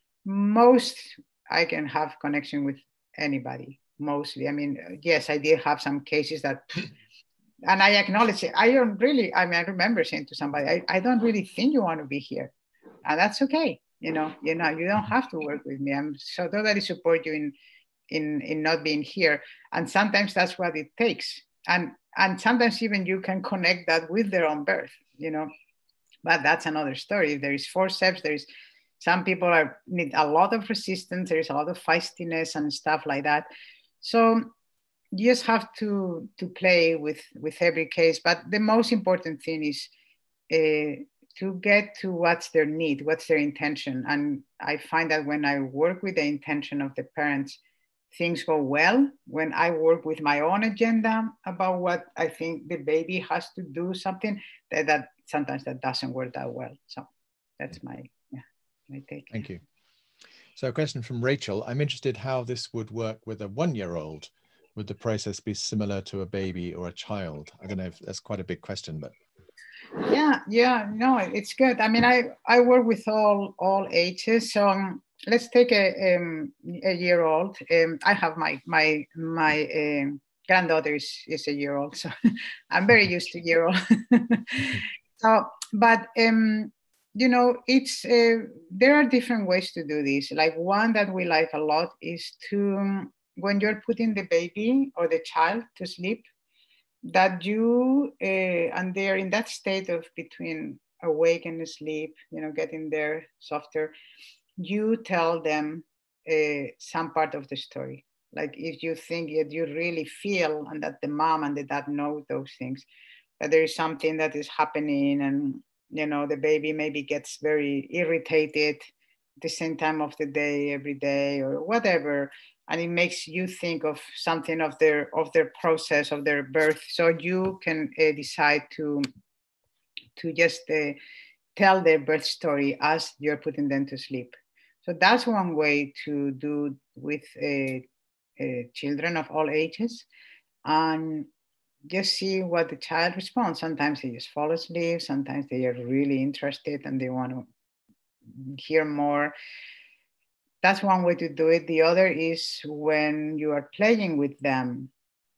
most I can have connection with anybody, mostly. I mean, yes, I did have some cases that, and I acknowledge it. I don't really, I mean, I remember saying to somebody, I don't really think you want to be here. And that's okay. You know, you don't have to work with me. I'm so totally support you in not being here. And sometimes that's what it takes. And sometimes even you can connect that with their own birth, you know, but that's another story. There is forceps, there is some people need a lot of resistance. There is a lot of feistiness and stuff like that. So you just have to play with every case. But the most important thing is to get to what's their need, what's their intention. And I find that when I work with the intention of the parents, things go well. When I work with my own agenda about what I think the baby has to do something, that sometimes that doesn't work that well. So that's my take. Thank you. So a question from Rachel. I'm interested how this would work with a 1-year-old. Would the process be similar to a baby or a child? I don't know if that's quite a big question, but. Yeah, no, it's good. I mean, I work with all ages. So let's take a year old. I have my granddaughter is a year old, so I'm very used to year old. So, but you know, it's there are different ways to do this. Like one that we like a lot is to when you're putting the baby or the child to sleep, that you and they're in that state of between awake and asleep, you know, getting there softer. You tell them some part of the story. Like if you think that you really feel and that the mom and the dad know those things, that there is something that is happening, and you know the baby maybe gets very irritated at the same time of the day every day or whatever, and it makes you think of something of their process of their birth, so you can decide to just tell their birth story as you're putting them to sleep. So that's one way to do with children of all ages, and just see what the child responds. Sometimes they just fall asleep, sometimes they are really interested and they want to hear more. That's one way to do it. The other is when you are playing with them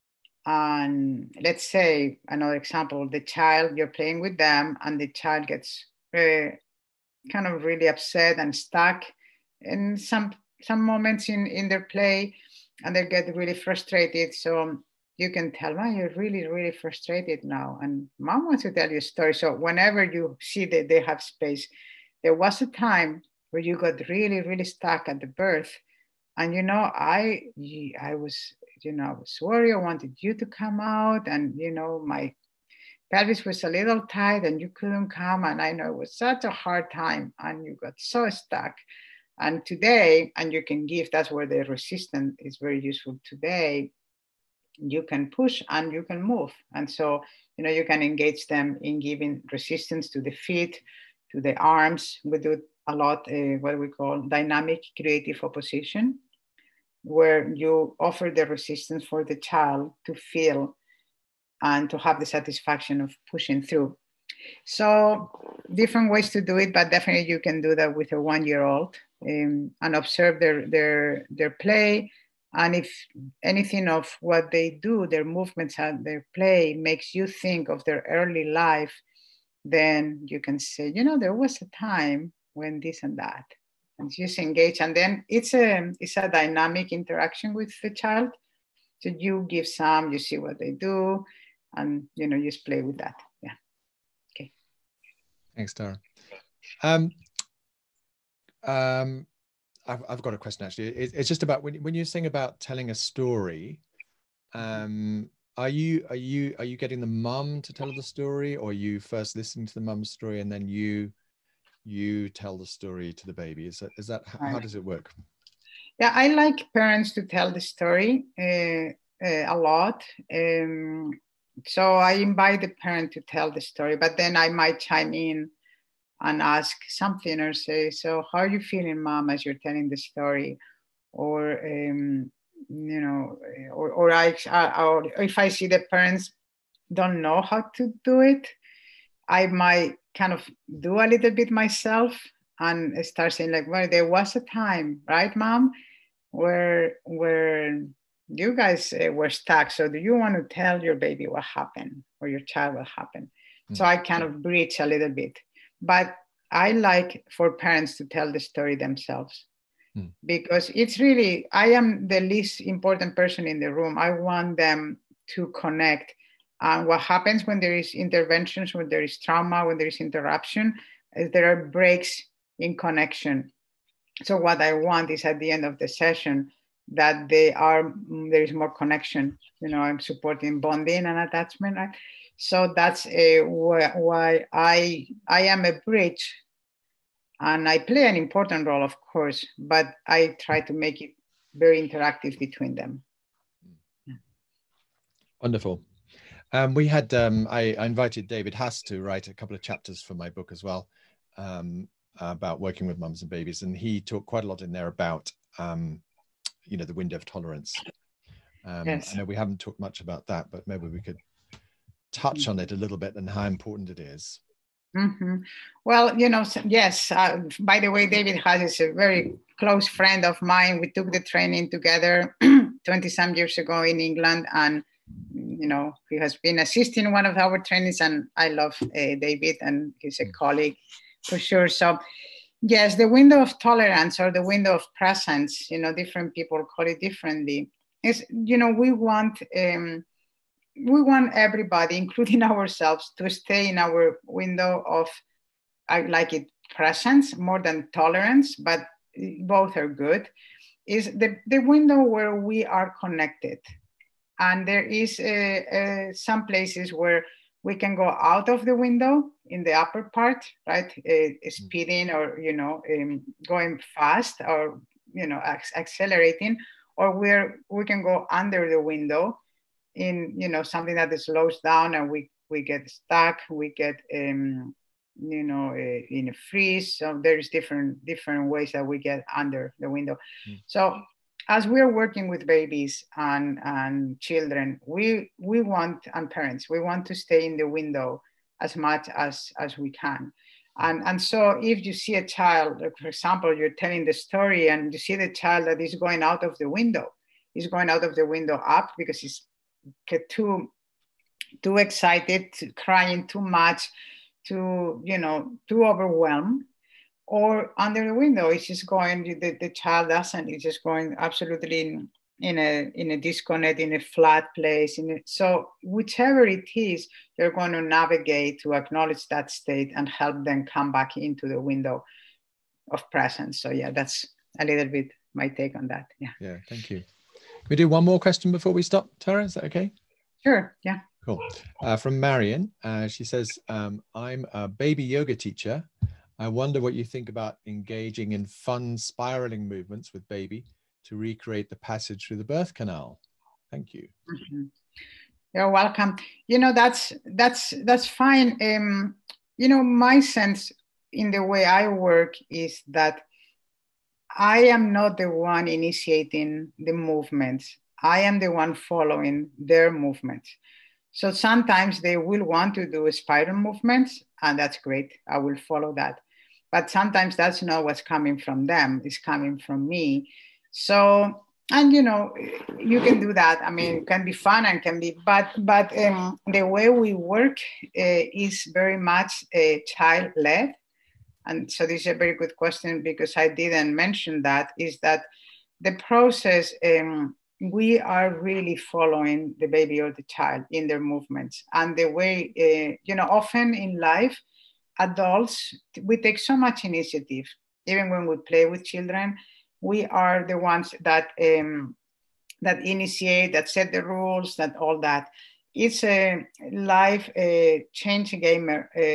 And let's say another example, the child, you're playing with them and the child gets kind of really upset and stuck in some moments in their play, and they get really frustrated. So you can tell, "Mom, you're really, really frustrated now, and Mom wants to tell you a story." So whenever you see that they have space, there was a time where you got really, really stuck at the birth, and I was, I was worried. I wanted you to come out, and my pelvis was a little tight, and you couldn't come, and I know it was such a hard time, and you got so stuck. And today, and you can give, that's where the resistance is very useful today. You can push and you can move. And so, you can engage them in giving resistance to the feet, to the arms. We do a lot, what we call dynamic creative opposition, where you offer the resistance for the child to feel and to have the satisfaction of pushing through. So different ways to do it, but definitely you can do that with a 1-year-old, and observe their play. And if anything of what they do, their movements and their play makes you think of their early life, then you can say, there was a time when this and that, and just engage. And then it's a dynamic interaction with the child. So you give some, you see what they do, and you just play with that. Yeah. Okay. Thanks, Tara. I've got a question actually. It's just about when you sing about telling a story. Are you getting the mum to tell the story, or are you first listening to the mum's story and then you tell the story to the baby? Is that how does it work? Yeah, I like parents to tell the story a lot. So I invite the parent to tell the story, but then I might chime in and ask something or say, "So how are you feeling, Mom, as you're telling the story?" Or or if I see the parents don't know how to do it, I might kind of do a little bit myself and start saying like, "Well, there was a time, right, Mom, where you guys were stuck. So do you want to tell your baby what happened, or your child what happened?" Mm-hmm. So I kind of bridge a little bit, but I like for parents to tell the story themselves. Because it's really, I am the least important person in the room. I want them to connect. And what happens when there is interventions, when there is trauma, when there is interruption, is there are breaks in connection. So what I want is at the end of the session that there is more connection. I'm supporting bonding and attachment. Right? So that's why I am a bridge. And I play an important role, of course, but I try to make it very interactive between them. Wonderful. We had, I invited David Haas to write a couple of chapters for my book as well, about working with mums and babies. And he talked quite a lot in there about, the window of tolerance. Yes. I know we haven't talked much about that, but maybe we could touch on it a little bit and how important it is. Mm-hmm. Well, yes. By the way, David Haas is a very close friend of mine. We took the training together 20-some years ago in England, and he has been assisting one of our trainings. And I love David, and he's a colleague for sure. So, yes, the window of tolerance or the window of presence. Different people call it differently. Is we want everybody, including ourselves, to stay in our window of, I like it, presence more than tolerance, but both are good, is the window where we are connected. And there is some places where we can go out of the window in the upper part, right? Speeding or, going fast or, accelerating, or we can go under the window in something that slows down, and we get stuck, we get in a freeze. So there's different ways that we get under the window. So as we're working with babies and children, we want, and parents, we want to stay in the window as much as we can. And so if you see a child, like for example, you're telling the story and you see the child that is going out of the window, is going out of the window up because he's get too excited, crying too much, too overwhelmed. Or under the window, it's just going, the child doesn't, it's just going absolutely in a disconnect, in a flat place. So whichever it is, you're going to navigate to acknowledge that state and help them come back into the window of presence. So yeah, that's a little bit my take on that. Yeah, thank you. Can we do one more question before we stop, Tara? Is that okay? Sure, yeah. Cool. From Marion, she says, I'm a baby yoga teacher. I wonder what you think about engaging in fun spiraling movements with baby to recreate the passage through the birth canal. Thank you. Mm-hmm. You're welcome. That's fine. My sense in the way I work is that I am not the one initiating the movements. I am the one following their movements. So sometimes they will want to do spiral movements, and that's great. I will follow that. But sometimes that's not what's coming from them. It's coming from me. So, and you can do that. I mean, it can be fun and can be, but the way we work is very much child-led. And so this is a very good question, because I didn't mention that, is that the process, we are really following the baby or the child in their movements. And the way, often in life, adults, we take so much initiative. Even when we play with children, we are the ones that initiate, that set the rules, that all that. It's a life-changing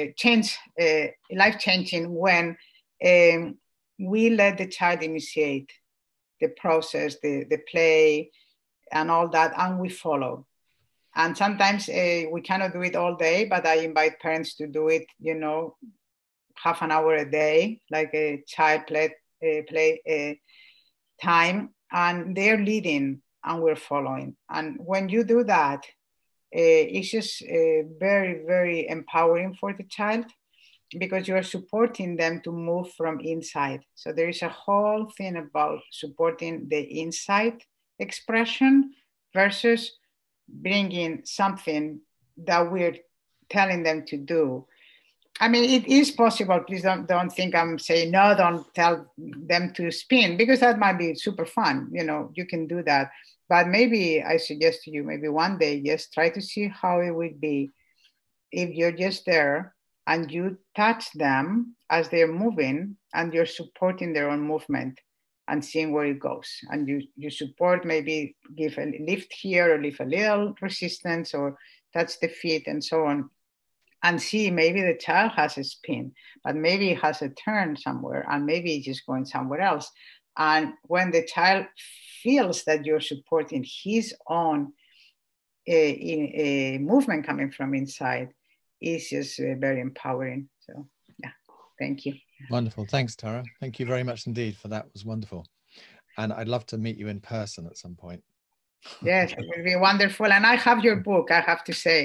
when we let the child initiate the process, the play, and all that, and we follow. And sometimes we cannot do it all day, but I invite parents to do it, half an hour a day, like a child play time, and they're leading and we're following. And when you do that, it's just very, very empowering for the child, because you are supporting them to move from inside. So there is a whole thing about supporting the inside expression versus bringing something that we're telling them to do. I mean, it is possible. Please don't think I'm saying, no, don't tell them to spin, because that might be super fun. You can do that. But maybe I suggest to you, maybe one day, just try to see how it would be if you're just there and you touch them as they're moving and you're supporting their own movement and seeing where it goes. And you support, maybe give a lift here or leave a little resistance or touch the feet and so on. And see, maybe the child has a spin, but maybe it has a turn somewhere, and maybe it's just going somewhere else. And when the child feels that you're supporting his own movement coming from inside, it's just very empowering. So, yeah, thank you. Wonderful. Thanks, Tara. Thank you very much indeed for that. It was wonderful. And I'd love to meet you in person at some point. Yes, it will be wonderful. And I have your book, I have to say.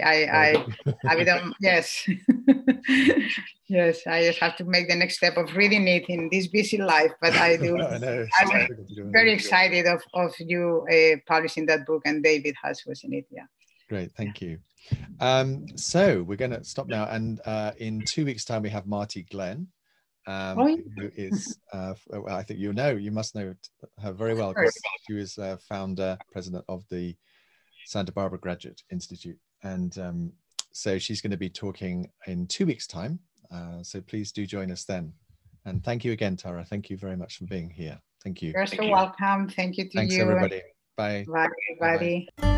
Yes. Yes, I just have to make the next step of reading it in this busy life. But I do. I know. I'm very excited of you publishing that book, and David was in it. Yeah. Great, thank you. So we're going to stop now. And in 2 weeks' time, we have Marty Glenn. Who is, well, I think you must know her very well, because she was founder, president of the Santa Barbara Graduate Institute. And so she's going to be talking in 2 weeks' time. So please do join us then. And thank you again, Tara. Thank you very much for being here. Thank you. You're so welcome. Thank you to you. Thanks, everybody. Bye. Bye, everybody. Bye-bye.